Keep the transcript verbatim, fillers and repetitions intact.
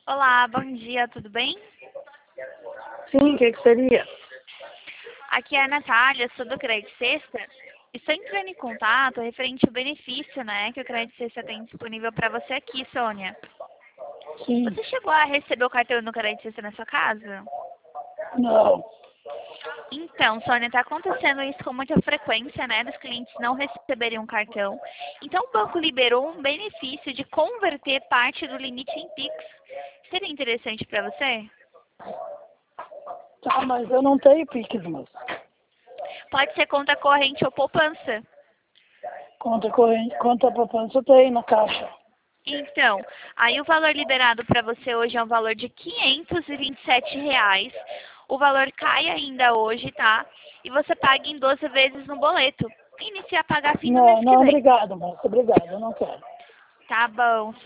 Olá, bom dia, tudo bem? Sim, o que, que seria? Aqui é a Natália, sou do Crédito Sexta. Estou entrando em contato referente ao benefício, né, que o Crédito Sexta tem disponível para você aqui, Sônia. Sim, Você chegou a receber o cartão do Crédito Sexta na sua casa? não. Então, Sônia, está acontecendo isso com muita frequência, né, dos clientes não receberem um cartão. Então, o banco liberou um benefício de converter parte do limite em Pix. Seria interessante para você? Tá, mas eu não tenho Pix, moço. Pode ser conta corrente ou poupança. Conta corrente, conta poupança eu tenho na caixa. Então, aí o valor liberado para você hoje é um valor de quinhentos e vinte e sete reais. O valor cai ainda hoje, tá? E você paga em doze vezes no boleto. Inicia a pagar fim do mês Não, que não, vem. obrigado, moço. Obrigado, eu não quero. Tá bom.